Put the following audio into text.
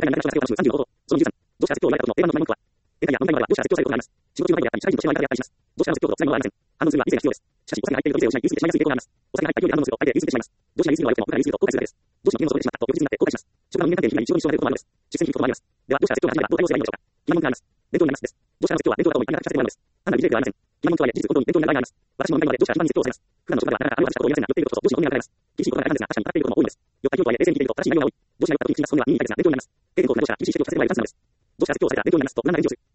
第7章作業の35項。その13、同社説教を言われたことの定番の不満目は、や本来は同社説教されることがあります。仕事中の相手であったり、社員としての相手であったりします。同社の説教と最後はありません。反応するには理性が必要です。しかし、お酒が入っていると理性を失い、言い過ぎてしまいやすい傾向があります。お酒が入った勢いで反応すると、相手で言い過ぎてしまいます。どちらに言い過ぎるのは良くても、普段言い過ぎると後悔するだけです。どちらのゲームをそれてしまったと翌日になって後悔します。職場の人間関係に非常に印象が出ることもあるのです。出世に行くこともあります。では、どちら説教が始まりどう対応すればいいのでしょうか。疑問があります。勉強になります。です。どちらの説教は勉強だと思い、何が書かせてもらうのです。単なる理性ではありません。疑問とはいえ、事実ごとに勉強になる場合があります。私も向かいまでどちら一番に説教をされます。普段の職場ではなかなかあるいはしたことを言いませんが、言っていることと上司の本音が書かれます。厳しいことが書かれますが、確かに語っていることも多いのです。よっぱり教とはいえ、冷静に聞いていると正しい内容が多い。上司が言った時に口に出す本音は耳に痛いですが、勉強になります。経験と同じでは厳しい指摘をさせてもらいますのです。どちら説教をされたら勉強になりますと、何なら以上する。